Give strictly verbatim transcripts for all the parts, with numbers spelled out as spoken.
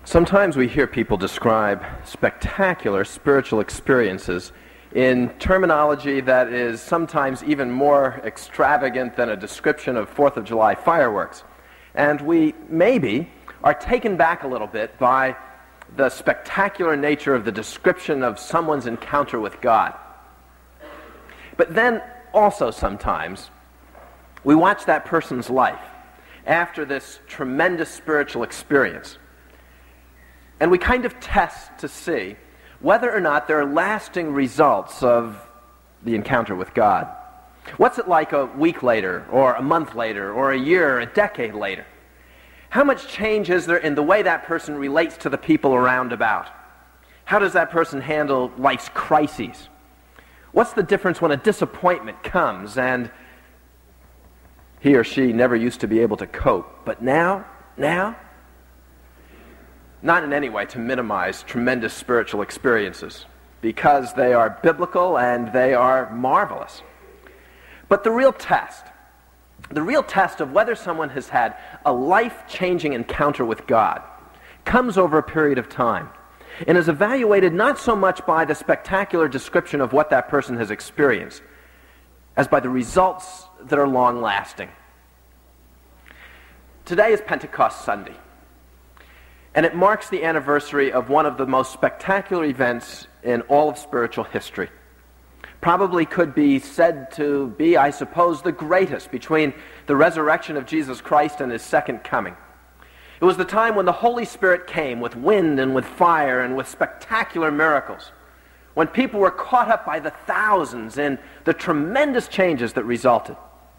Sometimes we hear people describe spectacular spiritual experiences in terminology that is sometimes even more extravagant than a description of Fourth of July fireworks. And we maybe are taken back a little bit by the spectacular nature of the description of someone's encounter with God. But then also sometimes we watch that person's life after this tremendous spiritual experience, and we kind of test to see whether or not there are lasting results of the encounter with God. What's it like a week later, or a month later, or a year, or a decade later? How much change is there in the way that person relates to the people around about? How does that person handle life's crises? What's the difference when a disappointment comes and he or she never used to be able to cope, but now, now? Not in any way to minimize tremendous spiritual experiences, because they are biblical and they are marvelous. But the real test, the real test of whether someone has had a life-changing encounter with God comes over a period of time and is evaluated not so much by the spectacular description of what that person has experienced as by the results that are long-lasting. Today is Pentecost Sunday, and it marks the anniversary of one of the most spectacular events in all of spiritual history. Probably could be said to be, I suppose, the greatest between the resurrection of Jesus Christ and his second coming. It was the time when the Holy Spirit came with wind and with fire and with spectacular miracles, when people were caught up by the thousands in the tremendous changes that resulted.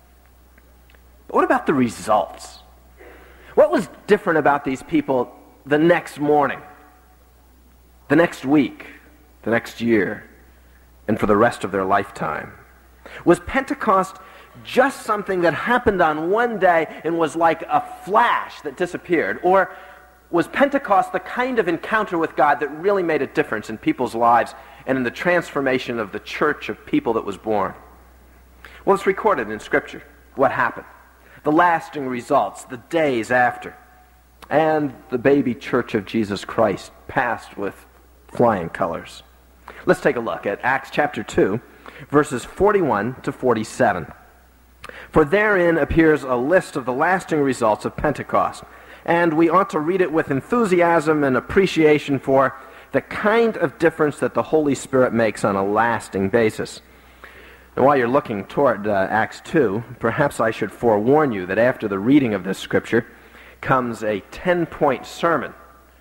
But what about the results? What was different about these people the next morning, the next week, the next year, and for the rest of their lifetime? Was Pentecost just something that happened on one day and was like a flash that disappeared? Or was Pentecost the kind of encounter with God that really made a difference in people's lives and in the transformation of the church of people that was born? Well, it's recorded in Scripture what happened, the lasting results, the days after, and the baby church of Jesus Christ passed with flying colors. Let's take a look at Acts chapter two, verses forty-one to forty-seven. For therein appears a list of the lasting results of Pentecost, and we ought to read it with enthusiasm and appreciation for the kind of difference that the Holy Spirit makes on a lasting basis. And while you're looking toward uh, Acts two, perhaps I should forewarn you that after the reading of this scripture comes a ten-point sermon.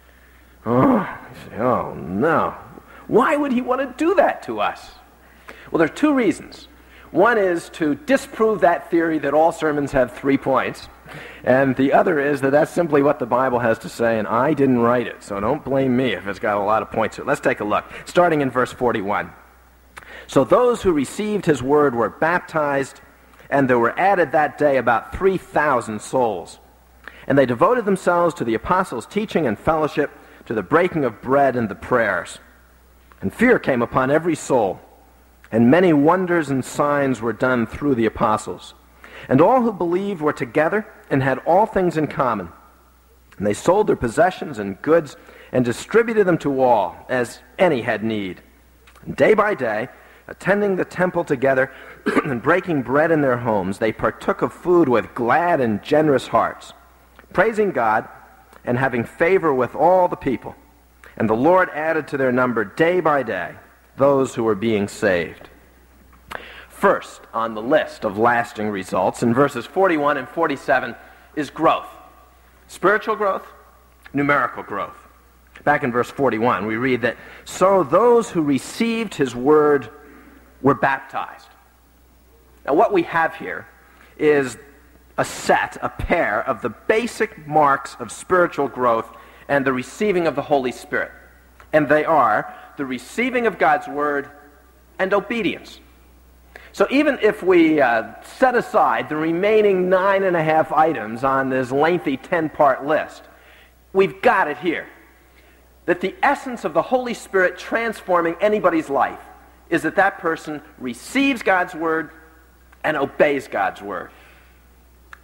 Oh, oh no. Why would he want to do that to us? Well, there are two reasons. One is to disprove that theory that all sermons have three points, and the other is that that's simply what the Bible has to say, and I didn't write it, so don't blame me if it's got a lot of points. Let's take a look, starting in verse forty-one. So those who received his word were baptized, and there were added that day about three thousand souls. And they devoted themselves to the apostles' teaching and fellowship, to the breaking of bread and the prayers. And fear came upon every soul, and many wonders and signs were done through the apostles. And all who believed were together and had all things in common. And they sold their possessions and goods and distributed them to all, as any had need. And day by day, attending the temple together and breaking bread in their homes, they partook of food with glad and generous hearts, praising God and having favor with all the people. And the Lord added to their number day by day those who were being saved. First on the list of lasting results in verses forty-one and forty-seven is growth. Spiritual growth, numerical growth. Back in verse forty-one, we read that, so those who received his word were baptized. Now what we have here is a set, a pair of the basic marks of spiritual growth and the receiving of the Holy Spirit. And they are the receiving of God's word and obedience. So even if we uh, set aside the remaining nine and a half items on this lengthy ten-part list, we've got it here. That the essence of the Holy Spirit transforming anybody's life is that that person receives God's word and obeys God's word.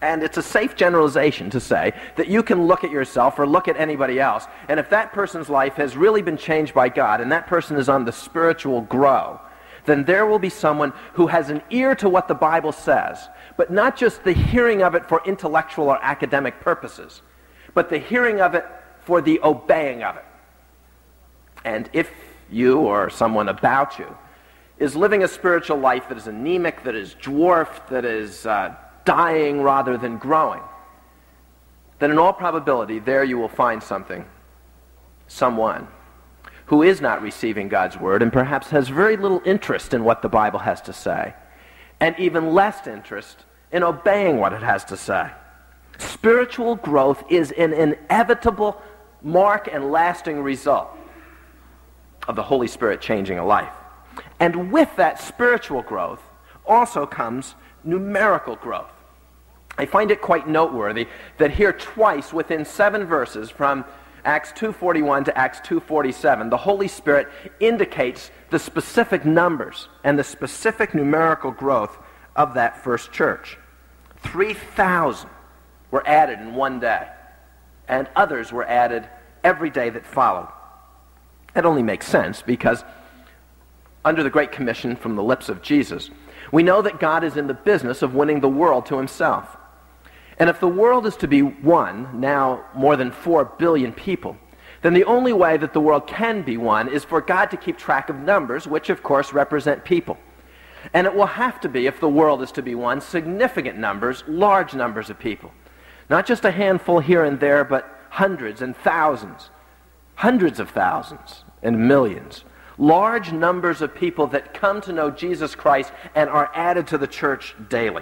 And it's a safe generalization to say that you can look at yourself or look at anybody else, and if that person's life has really been changed by God and that person is on the spiritual grow, then there will be someone who has an ear to what the Bible says, but not just the hearing of it for intellectual or academic purposes, but the hearing of it for the obeying of it. And if you or someone about you is living a spiritual life that is anemic, that is dwarfed, that is uh, dying rather than growing, then in all probability there you will find something, someone who is not receiving God's word and perhaps has very little interest in what the Bible has to say, and even less interest in obeying what it has to say. Spiritual growth is an inevitable mark and lasting result of the Holy Spirit changing a life. And with that spiritual growth also comes numerical growth. I find it quite noteworthy that here twice within seven verses from Acts two forty-one to Acts two forty-seven, the Holy Spirit indicates the specific numbers and the specific numerical growth of that first church. three thousand were added in one day, and others were added every day that followed. That only makes sense because under the Great Commission from the lips of Jesus, we know that God is in the business of winning the world to himself. And if the world is to be won, now more than four billion people, then the only way that the world can be won is for God to keep track of numbers, which of course represent people. And it will have to be, if the world is to be won, significant numbers, large numbers of people. Not just a handful here and there, but hundreds and thousands, hundreds of thousands and millions. Large numbers of people that come to know Jesus Christ and are added to the church daily.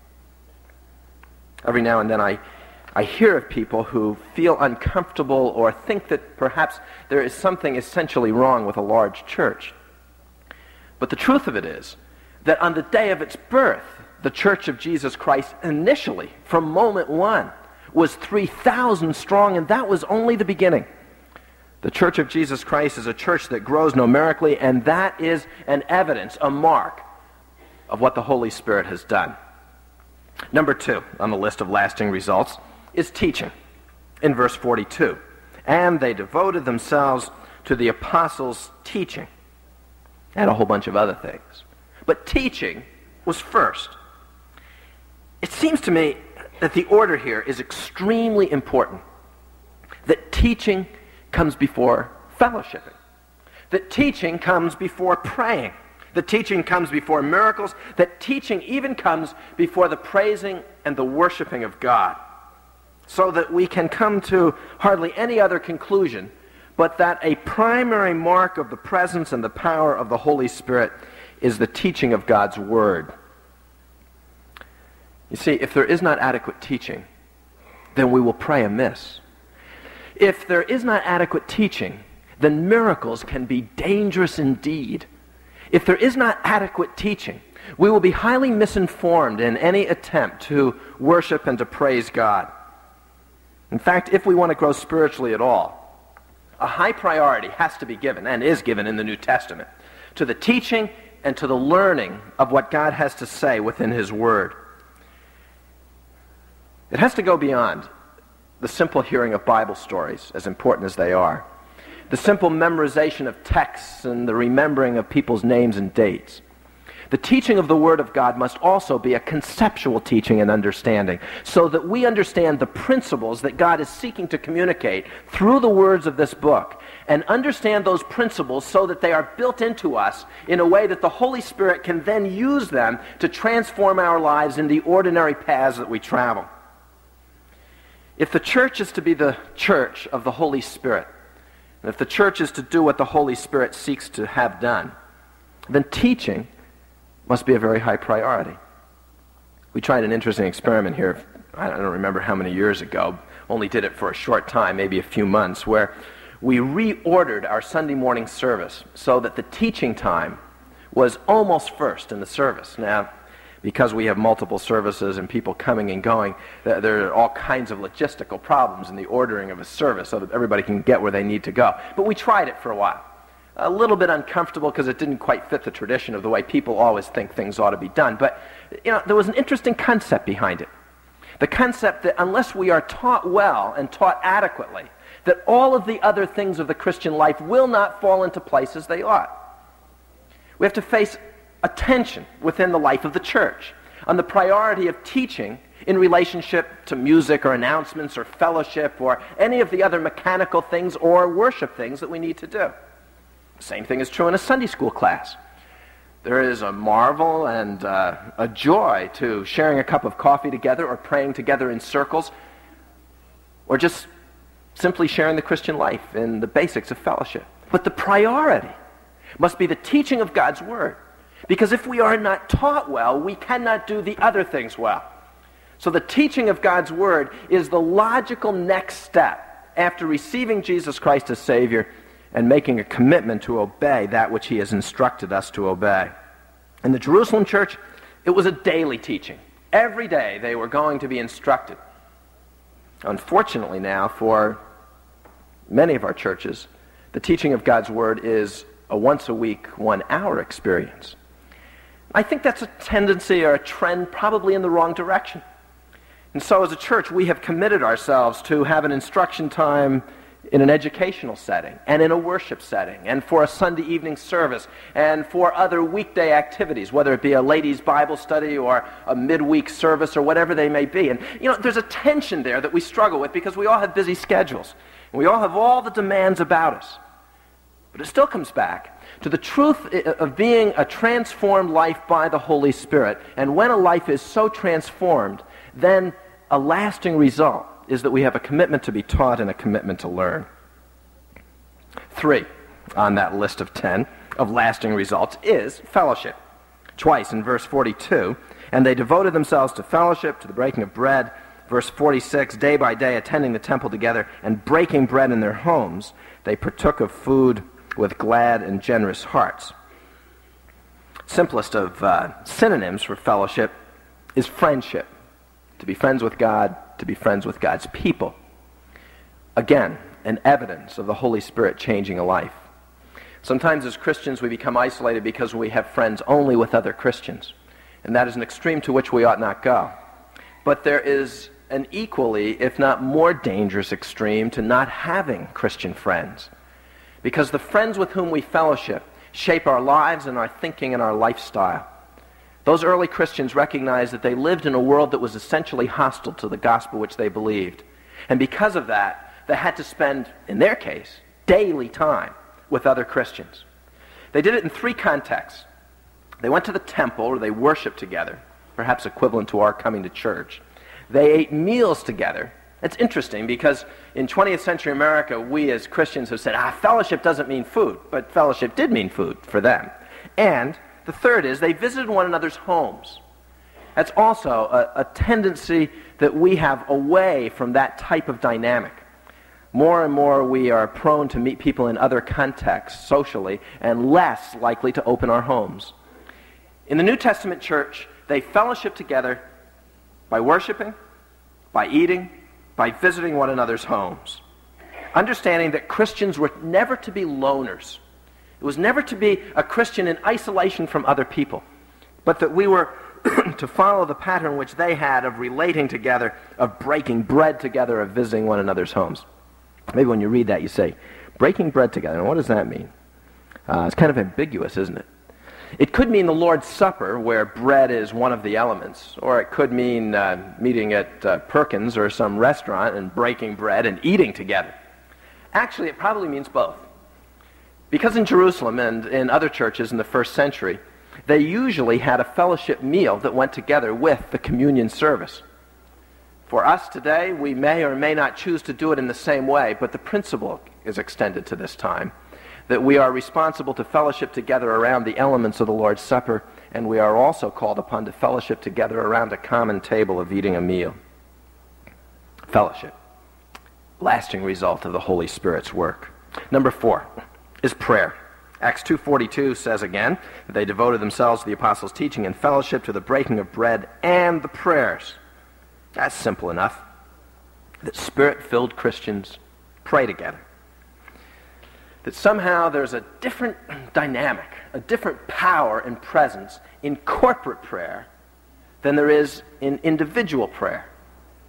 Every now and then I, I hear of people who feel uncomfortable or think that perhaps there is something essentially wrong with a large church. But the truth of it is that on the day of its birth, the Church of Jesus Christ initially, from moment one, was three thousand strong, and that was only the beginning. The Church of Jesus Christ is a church that grows numerically, and that is an evidence, a mark of what the Holy Spirit has done. Number two on the list of lasting results is teaching. In verse forty-two, and they devoted themselves to the apostles' teaching, and a whole bunch of other things. But teaching was first. It seems to me that the order here is extremely important. That teaching comes before fellowshipping. That teaching comes before praying. That teaching comes before miracles. That teaching even comes before the praising and the worshiping of God. So that we can come to hardly any other conclusion but that a primary mark of the presence and the power of the Holy Spirit is the teaching of God's Word. You see, if there is not adequate teaching, then we will pray amiss. If there is not adequate teaching, then miracles can be dangerous indeed. If there is not adequate teaching, we will be highly misinformed in any attempt to worship and to praise God. In fact, if we want to grow spiritually at all, a high priority has to be given, and is given in the New Testament, to the teaching and to the learning of what God has to say within His Word. It has to go beyond the simple hearing of Bible stories, as important as they are, the simple memorization of texts and the remembering of people's names and dates. The teaching of the Word of God must also be a conceptual teaching and understanding, so that we understand the principles that God is seeking to communicate through the words of this book, and understand those principles so that they are built into us in a way that the Holy Spirit can then use them to transform our lives in the ordinary paths that we travel. If the church is to be the church of the Holy Spirit, and if the church is to do what the Holy Spirit seeks to have done, then teaching must be a very high priority. We tried an interesting experiment here, I don't remember how many years ago, only did it for a short time, maybe a few months, where we reordered our Sunday morning service so that the teaching time was almost first in the service. Now, because we have multiple services and people coming and going, there are all kinds of logistical problems in the ordering of a service so that everybody can get where they need to go. But we tried it for a while. A little bit uncomfortable because it didn't quite fit the tradition of the way people always think things ought to be done. But, you know, there was an interesting concept behind it. The concept that unless we are taught well and taught adequately, that all of the other things of the Christian life will not fall into place as they ought. We have to face a tension within the life of the church on the priority of teaching in relationship to music or announcements or fellowship or any of the other mechanical things or worship things that we need to do. The same thing is true in a Sunday school class. There is a marvel and uh, a joy to sharing a cup of coffee together or praying together in circles or just simply sharing the Christian life in the basics of fellowship. But the priority must be the teaching of God's Word, because if we are not taught well, we cannot do the other things well. So the teaching of God's Word is the logical next step after receiving Jesus Christ as Savior and making a commitment to obey that which He has instructed us to obey. In the Jerusalem church, it was a daily teaching. Every day they were going to be instructed. Unfortunately now, for many of our churches, the teaching of God's Word is a once-a-week, one-hour experience. I think that's a tendency or a trend probably in the wrong direction. And so as a church, we have committed ourselves to have an instruction time in an educational setting, and in a worship setting, and for a Sunday evening service, and for other weekday activities, whether it be a ladies' Bible study or a midweek service or whatever they may be. And, you know, there's a tension there that we struggle with because we all have busy schedules, and we all have all the demands about us. But it still comes back to the truth of being a transformed life by the Holy Spirit. And when a life is so transformed, then a lasting result is that we have a commitment to be taught and a commitment to learn. Three on that list of ten of lasting results is fellowship. Twice in verse forty-two, and they devoted themselves to fellowship, to the breaking of bread. Verse forty-six, day by day attending the temple together and breaking bread in their homes, they partook of food with glad and generous hearts. Simplest of uh, synonyms for fellowship is friendship. To be friends with God, to be friends with God's people. Again, an evidence of the Holy Spirit changing a life. Sometimes as Christians we become isolated because we have friends only with other Christians. And that is an extreme to which we ought not go. But there is an equally, if not more dangerous extreme to not having Christian friends. Because the friends with whom we fellowship shape our lives and our thinking and our lifestyle. Those early Christians recognized that they lived in a world that was essentially hostile to the gospel which they believed. And because of that, they had to spend, in their case, daily time with other Christians. They did it in three contexts. They went to the temple where they worshiped together, perhaps equivalent to our coming to church. They ate meals together. It's interesting because in twentieth century America, we as Christians have said, ah, fellowship doesn't mean food, but fellowship did mean food for them. And the third is they visited one another's homes. That's also a, a tendency that we have away from that type of dynamic. More and more we are prone to meet people in other contexts socially and less likely to open our homes. In the New Testament church, they fellowship together by worshiping, by eating, by visiting one another's homes. Understanding that Christians were never to be loners. It was never to be a Christian in isolation from other people, but that we were to follow the pattern which they had of relating together, of breaking bread together, of visiting one another's homes. Maybe when you read that you say, breaking bread together, and what does that mean? Uh, it's kind of ambiguous, isn't it? It could mean the Lord's Supper, where bread is one of the elements, or it could mean uh, meeting at uh, Perkins or some restaurant and breaking bread and eating together. Actually, it probably means both. Because in Jerusalem and in other churches in the first century, they usually had a fellowship meal that went together with the communion service. For us today, we may or may not choose to do it in the same way, but the principle is extended to this time, that we are responsible to fellowship together around the elements of the Lord's Supper, and we are also called upon to fellowship together around a common table of eating a meal. Fellowship, lasting result of the Holy Spirit's work. Number four is prayer. Acts two forty-two says again that they devoted themselves to the apostles' teaching and fellowship, to the breaking of bread and the prayers. That's simple enough. That Spirit-filled Christians pray together. That somehow there's a different dynamic, a different power and presence in corporate prayer than there is in individual prayer.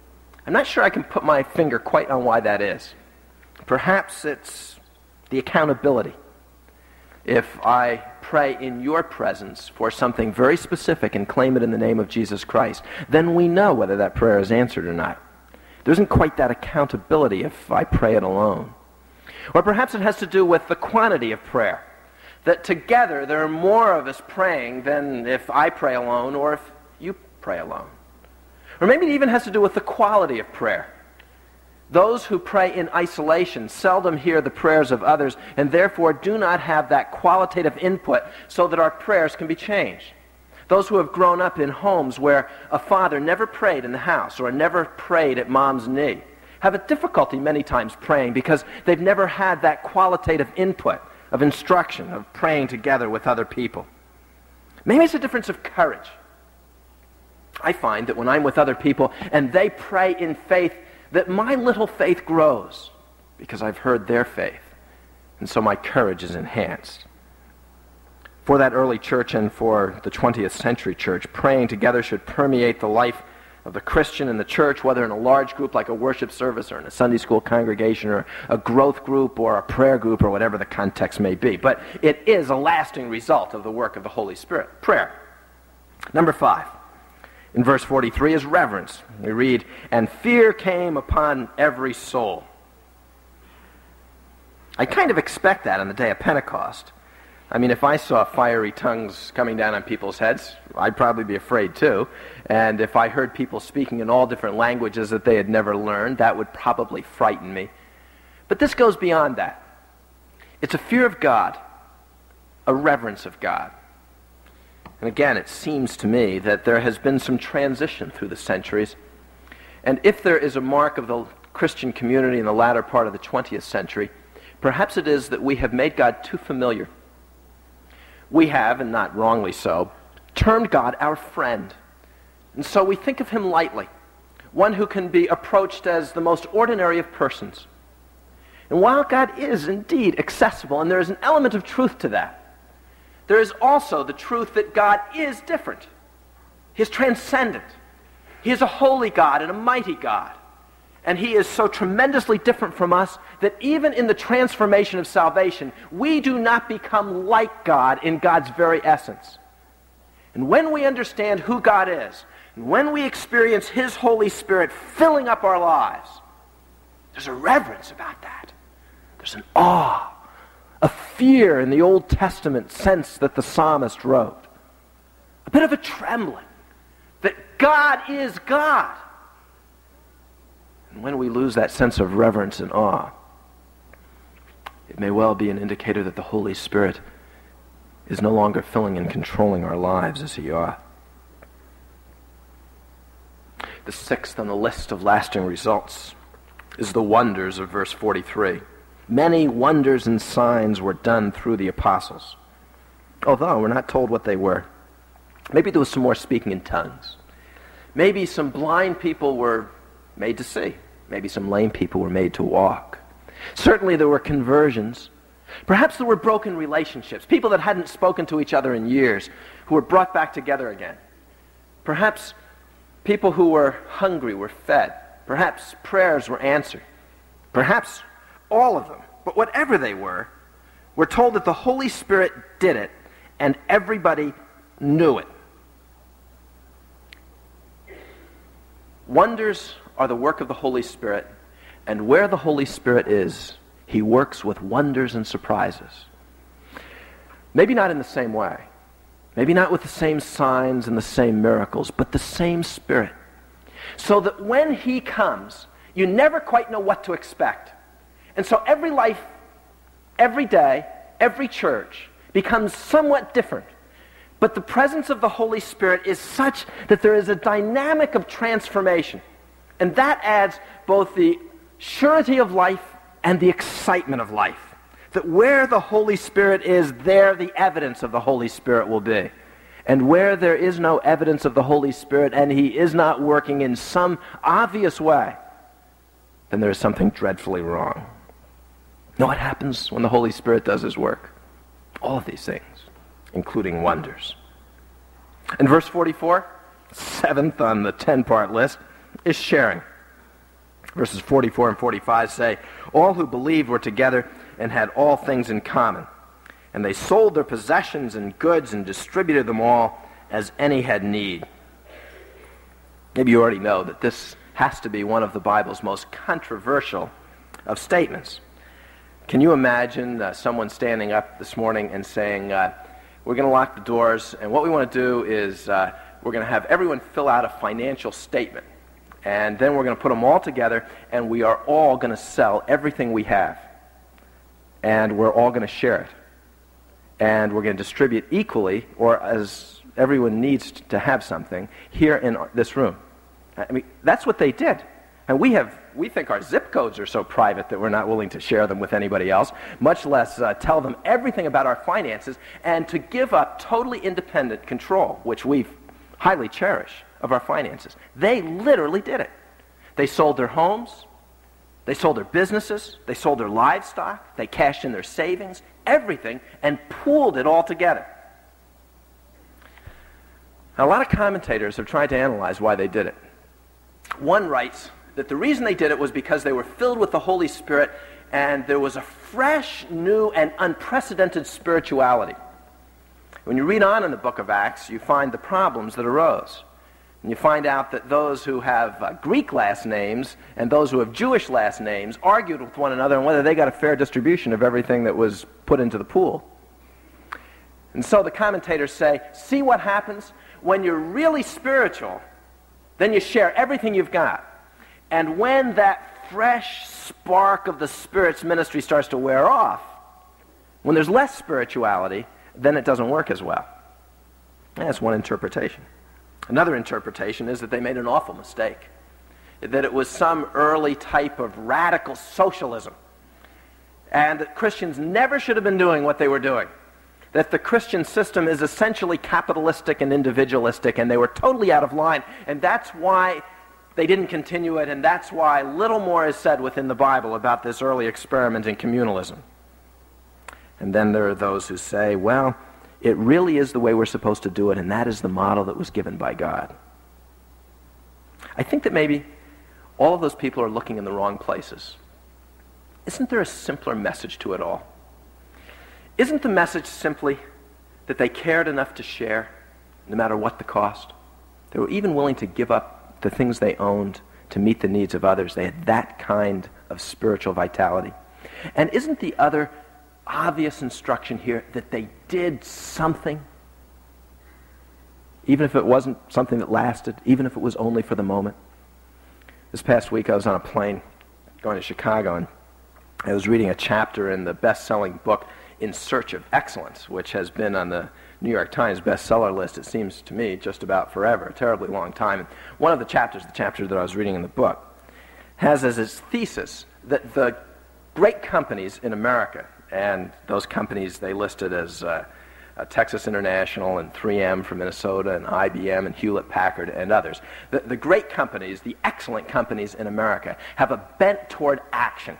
I'm not sure I can put my finger quite on why that is. Perhaps it's the accountability. If I pray in your presence for something very specific and claim it in the name of Jesus Christ, then we know whether that prayer is answered or not. There isn't quite that accountability if I pray it alone. Or perhaps it has to do with the quantity of prayer. That together there are more of us praying than if I pray alone or if you pray alone. Or maybe it even has to do with the quality of prayer. Those who pray in isolation seldom hear the prayers of others and therefore do not have that qualitative input so that our prayers can be changed. Those who have grown up in homes where a father never prayed in the house or never prayed at mom's knee have a difficulty many times praying because they've never had that qualitative input of instruction, of praying together with other people. Maybe it's a difference of courage. I find that when I'm with other people and they pray in faith, that my little faith grows because I've heard their faith. And so my courage is enhanced. For that early church and for the twentieth century church, praying together should permeate the life of the Christian in the church, whether in a large group like a worship service or in a Sunday school congregation or a growth group or a prayer group or whatever the context may be. But it is a lasting result of the work of the Holy Spirit. Prayer. Number five. In verse forty-three is reverence. We read, "And fear came upon every soul." I kind of expect that on the day of Pentecost. I mean, if I saw fiery tongues coming down on people's heads, I'd probably be afraid too. And if I heard people speaking in all different languages that they had never learned, that would probably frighten me. But this goes beyond that. It's a fear of God, a reverence of God. And again, it seems to me that there has been some transition through the centuries. And if there is a mark of the Christian community in the latter part of the twentieth century, perhaps it is that we have made God too familiar. We have, and not wrongly so, termed God our friend. And so we think of him lightly, one who can be approached as the most ordinary of persons. And while God is indeed accessible, and there is an element of truth to that, there is also the truth that God is different. He is transcendent. He is a holy God and a mighty God. And he is so tremendously different from us that even in the transformation of salvation, we do not become like God in God's very essence. And when we understand who God is, and when we experience his Holy Spirit filling up our lives, there's a reverence about that. There's an awe, a fear in the Old Testament sense that the psalmist wrote. A bit of a trembling that God is God. And when we lose that sense of reverence and awe, it may well be an indicator that the Holy Spirit is no longer filling and controlling our lives as he ought. The sixth on the list of lasting results is the wonders of verse forty-three. Many wonders and signs were done through the apostles, although we're not told what they were. Maybe there was some more speaking in tongues. Maybe some blind people were made to see. Maybe some lame people were made to walk. Certainly there were conversions. Perhaps there were broken relationships, people that hadn't spoken to each other in years who were brought back together again. Perhaps people who were hungry were fed. Perhaps prayers were answered. Perhaps all of them. But whatever they were, we're told that the Holy Spirit did it, and everybody knew it. Wonders are the work of the Holy Spirit, and where the Holy Spirit is, he works with wonders and surprises. Maybe not in the same way. Maybe not with the same signs and the same miracles, but the same Spirit. So that when he comes, you never quite know what to expect. And so every life, every day, every church becomes somewhat different. But the presence of the Holy Spirit is such that there is a dynamic of transformation. And that adds both the surety of life and the excitement of life. That where the Holy Spirit is, there the evidence of the Holy Spirit will be. And where there is no evidence of the Holy Spirit and he is not working in some obvious way, then there is something dreadfully wrong. You know what happens when the Holy Spirit does his work? All of these things, including wonders. And verse forty-four, seventh on the ten-part list, is sharing. Verses forty-four and forty-five say, all who believed were together and had all things in common. And they sold their possessions and goods and distributed them all as any had need. Maybe you already know that this has to be one of the Bible's most controversial of statements. Can you imagine uh, someone standing up this morning and saying, uh, we're going to lock the doors, and what we want to do is uh, we're going to have everyone fill out a financial statement, and then we're going to put them all together, and we are all going to sell everything we have, and we're all going to share it, and we're going to distribute equally, or as everyone needs to have something, here in this room. I mean, that's what they did. And we have, we think our zip codes are so private that we're not willing to share them with anybody else, much less uh, tell them everything about our finances, and to give up totally independent control, which we highly cherish, of our finances. They literally did it. They sold their homes, they sold their businesses, they sold their livestock, they cashed in their savings, everything, and pooled it all together. Now, a lot of commentators have tried to analyze why they did it. One writes that the reason they did it was because they were filled with the Holy Spirit and there was a fresh, new, and unprecedented spirituality. When you read on in the book of Acts, you find the problems that arose. And you find out that those who have uh, Greek last names and those who have Jewish last names argued with one another on whether they got a fair distribution of everything that was put into the pool. And so the commentators say, see what happens when you're really spiritual, then you share everything you've got. And when that fresh spark of the Spirit's ministry starts to wear off, when there's less spirituality, then it doesn't work as well. And that's one interpretation. Another interpretation is that they made an awful mistake, that it was some early type of radical socialism, and that Christians never should have been doing what they were doing, that the Christian system is essentially capitalistic and individualistic, and they were totally out of line, and that's why they didn't continue it, and that's why little more is said within the Bible about this early experiment in communalism. And then there are those who say, well, it really is the way we're supposed to do it, and that is the model that was given by God. I think that maybe all of those people are looking in the wrong places. Isn't there a simpler message to it all? Isn't the message simply that they cared enough to share, no matter what the cost? They were even willing to give up the things they owned to meet the needs of others. They had that kind of spiritual vitality. And isn't the other obvious instruction here that they did something, even if it wasn't something that lasted, even if it was only for the moment? This past week I was on a plane going to Chicago, and I was reading a chapter in the best-selling book In Search of Excellence, which has been on the New York Times bestseller list, it seems to me, just about forever, a terribly long time. And one of the chapters, the chapter that I was reading in the book, has as its thesis that the great companies in America, and those companies they listed as uh, uh, Texas International and three M from Minnesota and I B M and Hewlett-Packard and others, the, the great companies, the excellent companies in America, have a bent toward action.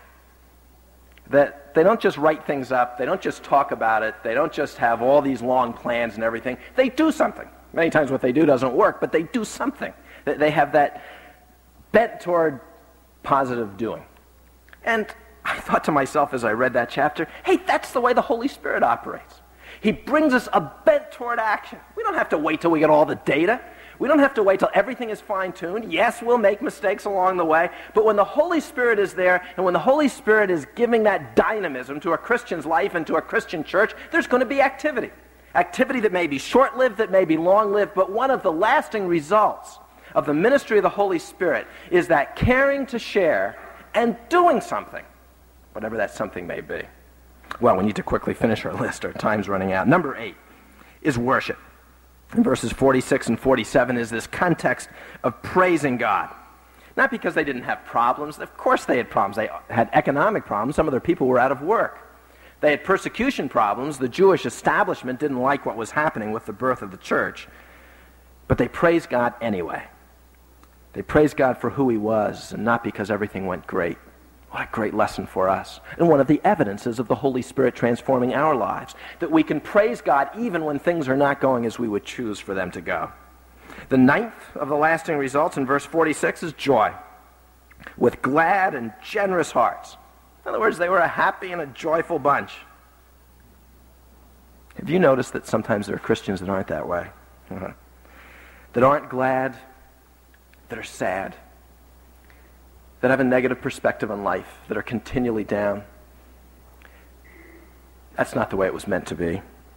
That they don't just write things up, they don't just talk about it, they don't just have all these long plans and everything, they do something. Many times what they do doesn't work, but they do something. They have that bent toward positive doing. And I thought to myself as I read that chapter, hey, that's the way the Holy Spirit operates. He brings us a bent toward action. We don't have to wait till we get all the data. We don't have to wait till everything is fine-tuned. Yes, we'll make mistakes along the way, but when the Holy Spirit is there, and when the Holy Spirit is giving that dynamism to a Christian's life and to a Christian church, there's going to be activity. Activity that may be short-lived, that may be long-lived, but one of the lasting results of the ministry of the Holy Spirit is that caring to share and doing something, whatever that something may be. Well, we need to quickly finish our list. Our time's running out. Number eight is worship. In verses forty-six and forty-seven is this context of praising God. Not because they didn't have problems. Of course they had problems. They had economic problems. Some of their people were out of work. They had persecution problems. The Jewish establishment didn't like what was happening with the birth of the church. But they praised God anyway. They praised God for who he was, and not because everything went great. What a great lesson for us. And one of the evidences of the Holy Spirit transforming our lives, that we can praise God even when things are not going as we would choose for them to go. The ninth of the lasting results in verse forty-six is joy. with glad and generous hearts. In other words, they were a happy and a joyful bunch. Have you noticed that sometimes there are Christians that aren't that way? Uh-huh. That aren't glad, that are sad, that have a negative perspective on life, that are continually down? That's not the way it was meant to be.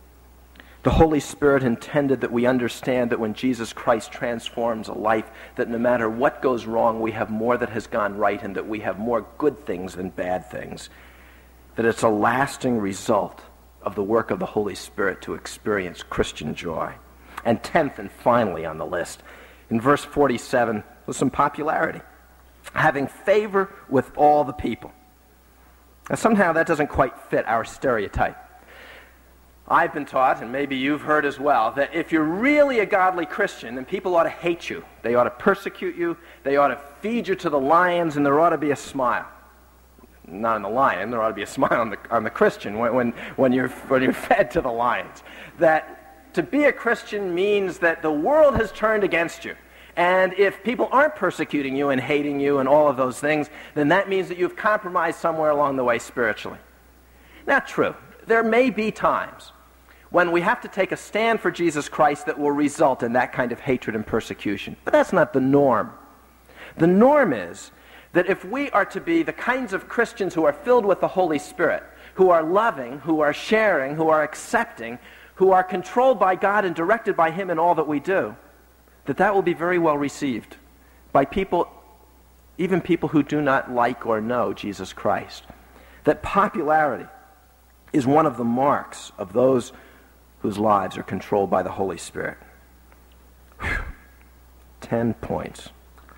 The Holy Spirit intended that we understand that when Jesus Christ transforms a life, that no matter what goes wrong, we have more that has gone right, and that we have more good things than bad things. That it's a lasting result of the work of the Holy Spirit to experience Christian joy. And tenth and finally on the list, in verse forty-seven, was some popularity. Having favor with all the people. Now somehow that doesn't quite fit our stereotype. I've been taught, and maybe you've heard as well, that if you're really a godly Christian, then people ought to hate you. They ought to persecute you. They ought to feed you to the lions, and there ought to be a smile. Not on the lion. There ought to be a smile on the on the Christian when when, when you're when you're fed to the lions. That to be a Christian means that the world has turned against you. And if people aren't persecuting you and hating you and all of those things, then that means that you've compromised somewhere along the way spiritually. Not true. There may be times when we have to take a stand for Jesus Christ that will result in that kind of hatred and persecution. But that's not the norm. The norm is that if we are to be the kinds of Christians who are filled with the Holy Spirit, who are loving, who are sharing, who are accepting, who are controlled by God and directed by Him in all that we do, that that will be very well received by people, even people who do not like or know Jesus Christ. That popularity is one of the marks of those whose lives are controlled by the Holy Spirit. Whew. Ten points.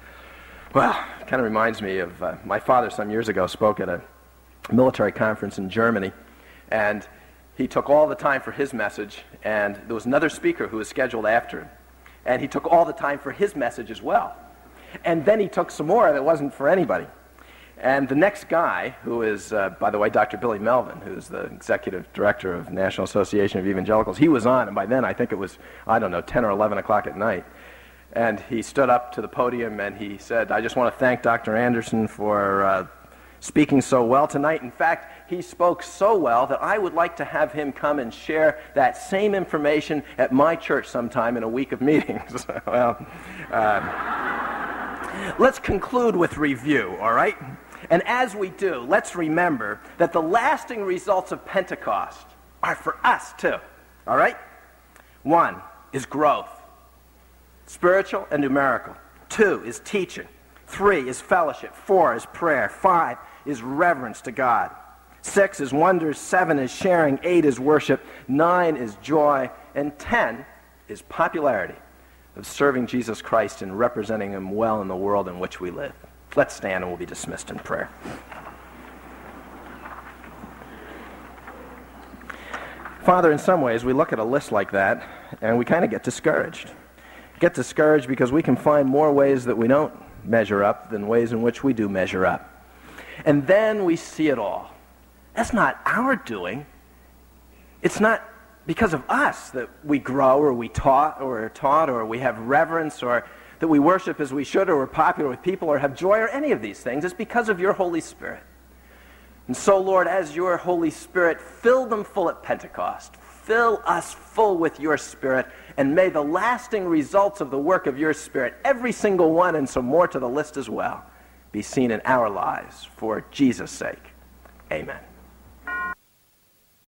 Well, it kind of reminds me of uh, my father some years ago spoke at a military conference in Germany, and he took all the time for his message, and there was another speaker who was scheduled after him, and he took all the time for his message as well. And then he took some more that wasn't for anybody. And the next guy, who is, uh, by the way, Doctor Billy Melvin, who's the executive director of National Association of Evangelicals, he was on, and by then I think it was, I don't know, ten or eleven o'clock at night. And he stood up to the podium and he said, I just want to thank Doctor Anderson for uh, speaking so well tonight. In fact, he spoke so well that I would like to have him come and share that same information at my church sometime in a week of meetings. Well, uh, let's conclude with review, all right? And as we do, let's remember that the lasting results of Pentecost are for us too, all right? One is growth, spiritual and numerical. Two is teaching. Three is fellowship. Four is prayer. Five is reverence to God. Six is wonders. Seven is sharing. Eight is worship. Nine is joy. And ten is popularity of serving Jesus Christ and representing Him well in the world in which we live. Let's stand and we'll be dismissed in prayer. Father, in some ways, we look at a list like that and we kind of get discouraged. Get discouraged because we can find more ways that we don't measure up than ways in which we do measure up. And then we see it all. That's not our doing. It's not because of us that we grow or we taught or are taught or we have reverence or that we worship as we should or we're popular with people or have joy or any of these things. It's because of your Holy Spirit. And so, Lord, as your Holy Spirit, fill them full at Pentecost. Fill us full with your Spirit, and may the lasting results of the work of your Spirit, every single one and some more to the list as well, be seen in our lives for Jesus' sake. Amen.